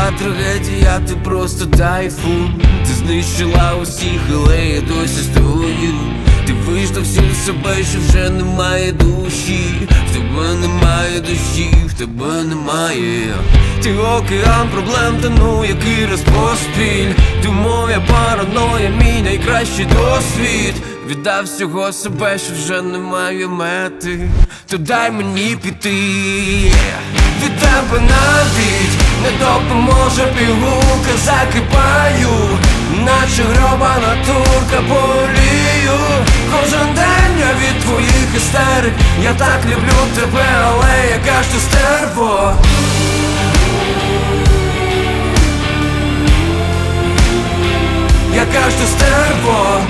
трагедія, ти просто тайфун. Ти знищила усіх, але я досі стою. Ти вийшла всю себе, що вже немає душі. В тебе немає душі, в тебе немає. Ти океан проблем, тону який раз поспіль. Ти моя параноя, мій найкращий досвід. Віддав всього себе, що вже немає мети. То дай мені піти. Від тебе навіть не допоможе пігулка. Закипаю, наче гробана турка, болію. Кожен день я від твоїх істерик. Я так люблю тебе, але яка ж ти стерво. Яка ж ти стерво.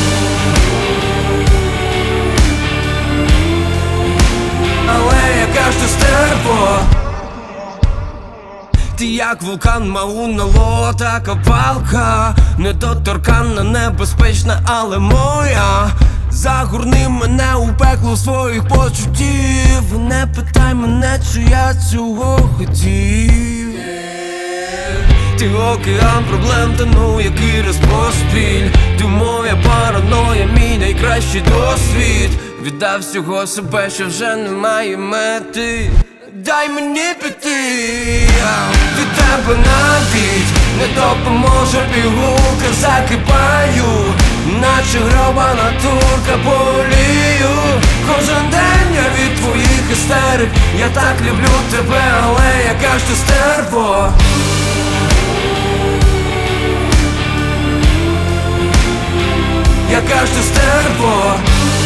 Але яка ж ти стерво. Ти як вулкан, Мауна Лоа, така палка. Недоторканна, небезпечна, але моя. Загорни мене у пекло своїх почуттів. Не питай мене, чи я цього хотів. Ти океан проблем, тону який раз поспіль. Ти моя параноя, мій найкращий досвід. Віддав всього себе, що вже немає мети. Дай мені піти. Від тебе навіть не допоможе пігулка. Закипаю, наче гробана турка, болію. Кожен день я від твоїх істерик. Я так люблю тебе, але яка ж ти стерво. Яка ж ти стерво.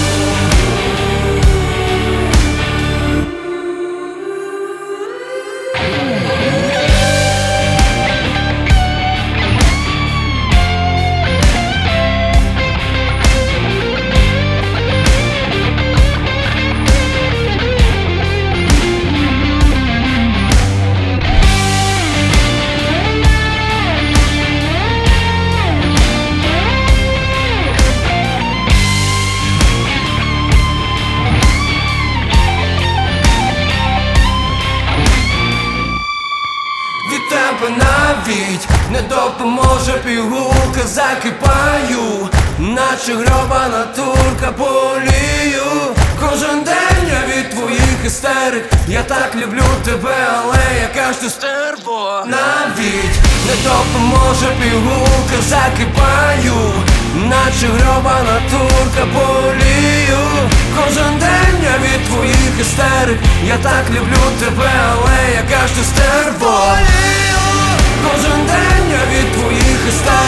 Тебе навіть не допоможе пігулка. Закипаю, наче гробана турка, болію. Кожен день я від твоїх істерик. Я так люблю тебе, але яка ж ти стерво. Навіть не допоможе пігулка. Закипаю, наче гробана турка, болію. Кожен день я від твоїх істерик. Я так люблю тебе, але яка ж ти стерво. Кожен день я від твоїх істерик.